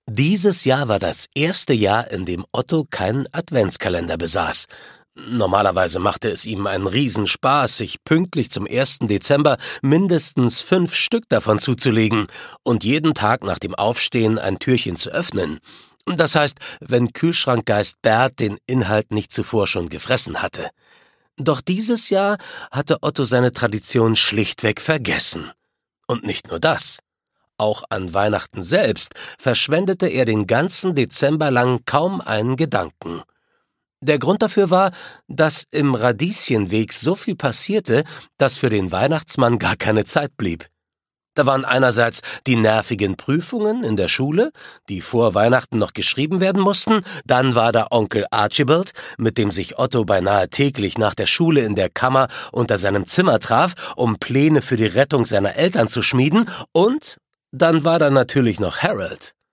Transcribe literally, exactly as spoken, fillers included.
Dieses Jahr war das erste Jahr, in dem Otto keinen Adventskalender besaß. Normalerweise machte es ihm einen Riesenspaß, sich pünktlich zum ersten Dezember mindestens fünf Stück davon zuzulegen und jeden Tag nach dem Aufstehen ein Türchen zu öffnen. Das heißt, wenn Kühlschrankgeist Bert den Inhalt nicht zuvor schon gefressen hatte. Doch dieses Jahr hatte Otto seine Tradition schlichtweg vergessen. Und nicht nur das. Auch an Weihnachten selbst verschwendete er den ganzen Dezember lang kaum einen Gedanken. Der Grund dafür war, dass im Radieschenweg so viel passierte, dass für den Weihnachtsmann gar keine Zeit blieb. Da waren einerseits die nervigen Prüfungen in der Schule, die vor Weihnachten noch geschrieben werden mussten, dann war da Onkel Archibald, mit dem sich Otto beinahe täglich nach der Schule in der Kammer unter seinem Zimmer traf, um Pläne für die Rettung seiner Eltern zu schmieden, und dann war da natürlich noch Harold.